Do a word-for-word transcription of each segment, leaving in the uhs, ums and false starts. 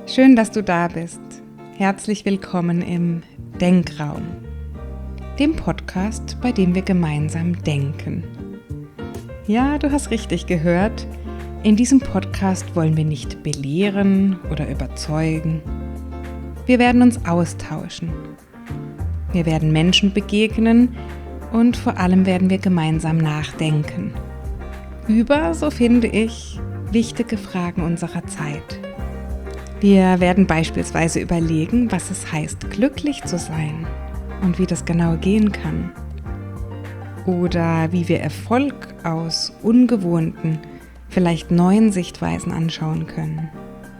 Schön, dass du da bist. Herzlich willkommen im Denkraum, dem Podcast, bei dem wir gemeinsam denken. Ja, du hast richtig gehört. In diesem Podcast wollen wir nicht belehren oder überzeugen. Wir werden uns austauschen. Wir werden Menschen begegnen und vor allem werden wir gemeinsam nachdenken. Über, so finde ich, wichtige Fragen unserer Zeit. Wir werden beispielsweise überlegen, was es heißt, glücklich zu sein und wie das genau gehen kann. Oder wie wir Erfolg aus ungewohnten, vielleicht neuen Sichtweisen anschauen können.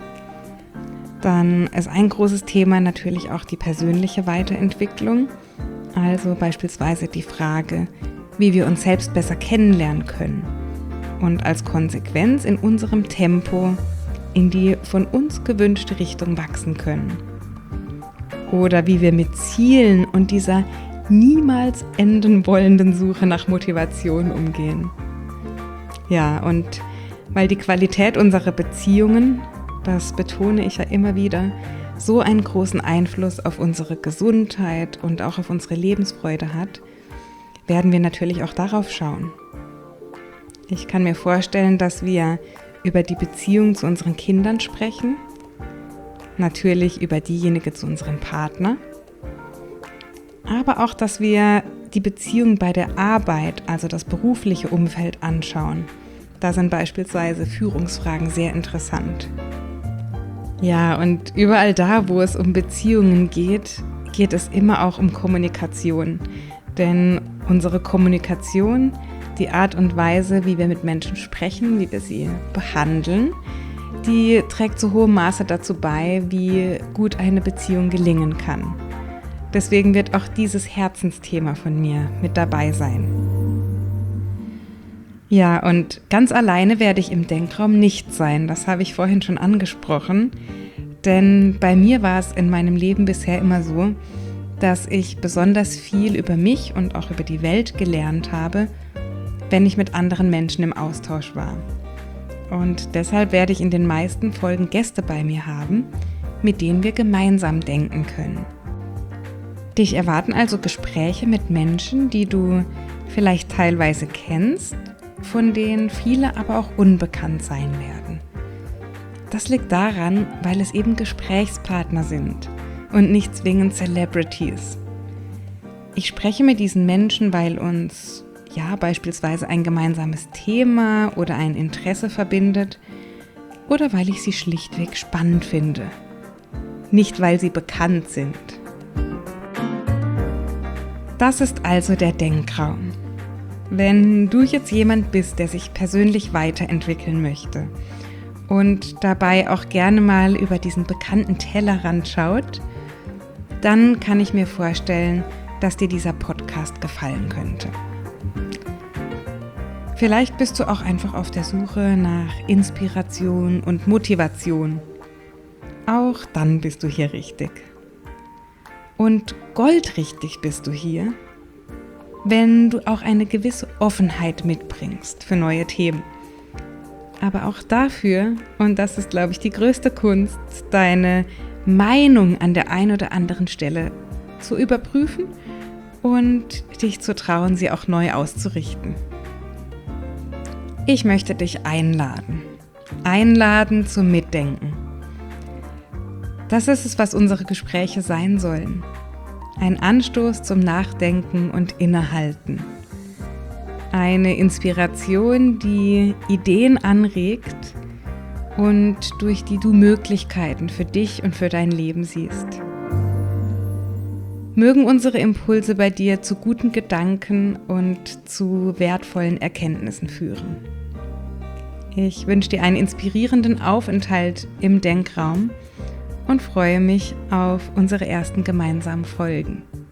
Dann ist ein großes Thema natürlich auch die persönliche Weiterentwicklung, also beispielsweise die Frage, wie wir uns selbst besser kennenlernen können und als Konsequenz in unserem Tempo in die von uns gewünschte Richtung wachsen können. Oder wie wir mit Zielen und dieser niemals enden wollenden Suche nach Motivation umgehen. Ja, und weil die Qualität unserer Beziehungen, das betone ich ja immer wieder, so einen großen Einfluss auf unsere Gesundheit und auch auf unsere Lebensfreude hat, werden wir natürlich auch darauf schauen. Ich kann mir vorstellen, dass wir über die Beziehung zu unseren Kindern sprechen, natürlich über diejenige zu unserem Partner, aber auch, dass wir die Beziehung bei der Arbeit, also das berufliche Umfeld anschauen. Da sind beispielsweise Führungsfragen sehr interessant. Ja, und überall da, wo es um Beziehungen geht, geht es immer auch um Kommunikation, denn unsere Kommunikation, die Art und Weise, wie wir mit Menschen sprechen, wie wir sie behandeln, die trägt zu hohem Maße dazu bei, wie gut eine Beziehung gelingen kann. Deswegen wird auch dieses Herzensthema von mir mit dabei sein. Ja, und ganz alleine werde ich im Denkraum nicht sein, das habe ich vorhin schon angesprochen, denn bei mir war es in meinem Leben bisher immer so, dass ich besonders viel über mich und auch über die Welt gelernt habe, wenn ich mit anderen Menschen im Austausch war. Und deshalb werde ich in den meisten Folgen Gäste bei mir haben, mit denen wir gemeinsam denken können. Dich erwarten also Gespräche mit Menschen, die du vielleicht teilweise kennst, von denen viele aber auch unbekannt sein werden. Das liegt daran, weil es eben Gesprächspartner sind und nicht zwingend Celebrities. Ich spreche mit diesen Menschen, weil uns ja beispielsweise ein gemeinsames Thema oder ein Interesse verbindet oder weil ich sie schlichtweg spannend finde. Nicht, weil sie bekannt sind. Das ist also der Denkraum. Wenn du jetzt jemand bist, der sich persönlich weiterentwickeln möchte und dabei auch gerne mal über diesen bekannten Tellerrand schaut, dann kann ich mir vorstellen, dass dir dieser Podcast gefallen könnte. Vielleicht bist du auch einfach auf der Suche nach Inspiration und Motivation. Auch dann bist du hier richtig. Und goldrichtig bist du hier, wenn du auch eine gewisse Offenheit mitbringst für neue Themen. Aber auch dafür, und das ist, glaube ich, die größte Kunst, deine Meinung an der einen oder anderen Stelle zu überprüfen und dich zu trauen, sie auch neu auszurichten. Ich möchte dich einladen. Einladen zum Mitdenken. Das ist es, was unsere Gespräche sein sollen. Ein Anstoß zum Nachdenken und Innehalten. Eine Inspiration, die Ideen anregt und durch die du Möglichkeiten für dich und für dein Leben siehst. Mögen unsere Impulse bei dir zu guten Gedanken und zu wertvollen Erkenntnissen führen. Ich wünsche dir einen inspirierenden Aufenthalt im Denkraum und freue mich auf unsere ersten gemeinsamen Folgen.